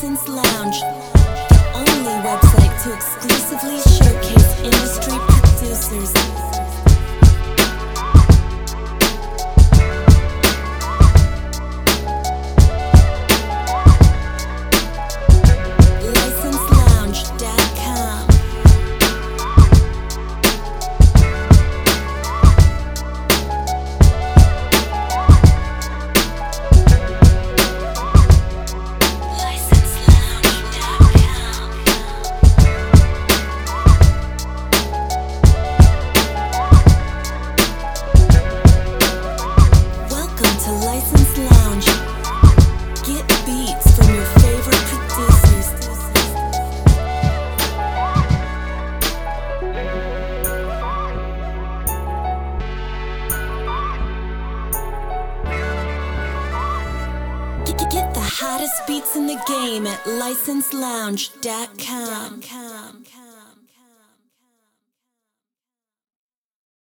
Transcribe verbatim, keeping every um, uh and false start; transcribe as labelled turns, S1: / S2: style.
S1: License Lounge, the only website to exclusively showcase industry producers. license lounge dot com. License Lounge. Get beats from your favorite producers. Get, get the hottest beats in the game at license lounge dot com.